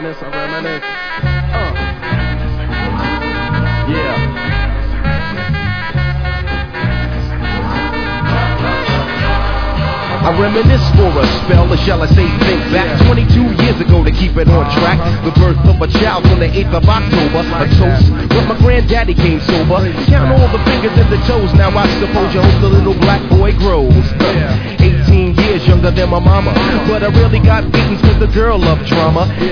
reminisce. Yeah. I reminisce for a spell, or shall I say think back 22 years ago to keep it on track. The birth of a child on the 8th of October. A toast, but my granddaddy came sober. Count all the fingers and the toes, now I suppose you hope the little black boy grows. 18 years younger than my mama, but I really got beatings cause the girl loved drama.